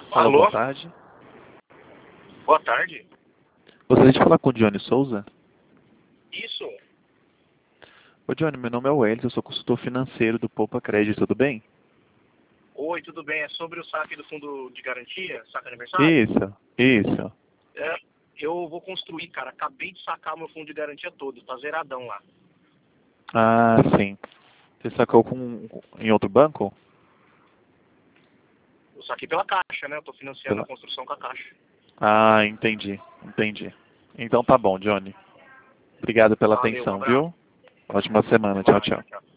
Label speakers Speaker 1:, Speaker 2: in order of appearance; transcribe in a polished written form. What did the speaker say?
Speaker 1: Alô,
Speaker 2: Alô?
Speaker 1: boa tarde.
Speaker 2: Boa tarde.
Speaker 1: Gostaria de falar com o Johnny Souza.
Speaker 2: Isso.
Speaker 1: Ô Johnny, meu nome é Welles, eu sou consultor financeiro do Poupa Crédito, tudo bem?
Speaker 2: Oi, tudo bem? É sobre o saque do fundo de garantia, saque aniversário?
Speaker 1: Isso.
Speaker 2: É, eu vou construir, cara. Acabei de sacar meu fundo de garantia todo, tá zeradão lá.
Speaker 1: Ah, sim. Você sacou em outro banco?
Speaker 2: Eu saquei pela Caixa, né? Eu tô financiando a construção com a Caixa.
Speaker 1: Ah, entendi. Então tá bom, Johnny. Obrigado pela
Speaker 2: Valeu, um
Speaker 1: atenção,
Speaker 2: abraço.
Speaker 1: viu? Ótima semana.
Speaker 2: Até
Speaker 1: Tchau,
Speaker 2: mais,
Speaker 1: tchau.
Speaker 2: tchau.